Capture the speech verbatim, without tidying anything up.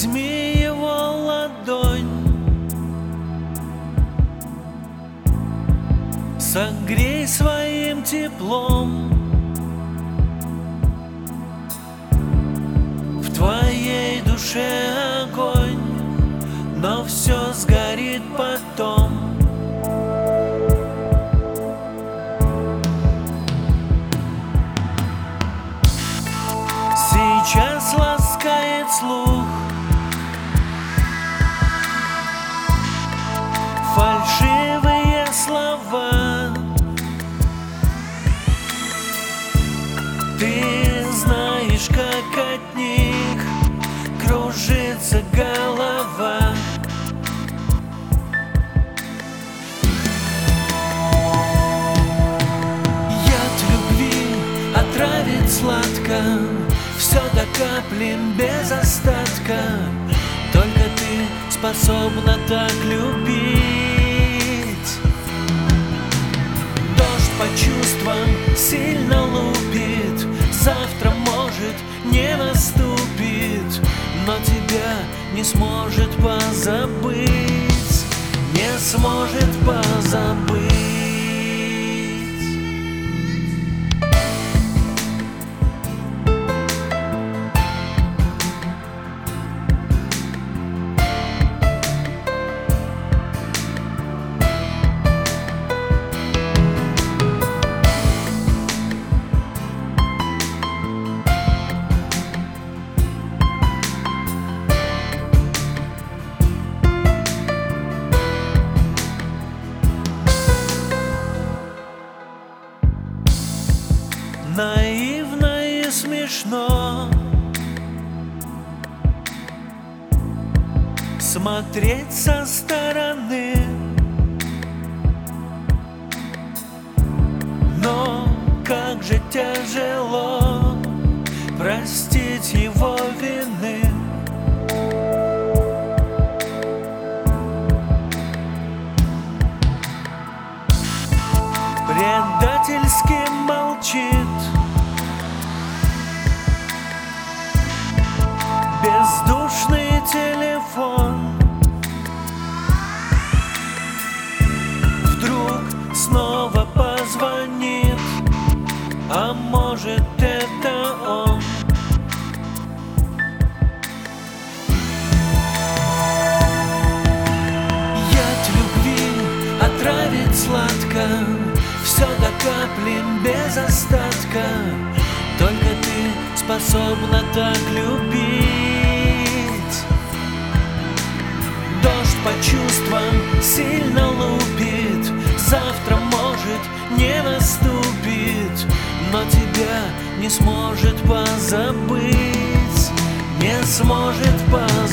Возьми его ладонь, согрей своим теплом. В твоей душе огонь, но все сгорит потом. Сейчас ласкает слух фальшивые слова. Ты знаешь, как от них кружится голова. Яд любви отравит сладко, все до капли без остатка. Только ты способна так любить. Дождь по чувствам сильно лупит, завтра может не наступит, но тебя не сможет позабыть, не сможет позабыть. Наивно и смешно смотреть со стороны, но как же тяжело простить его вины. Предательски молчит бездушный телефон. Вдруг снова позвонит, а может это он. Яд любви отравит сладко, все до капли без остатка. Только ты способна так любить. Дождь по чувствам сильно лупит, завтра может не наступит, но тебя не сможет позабыть, не сможет позабыть.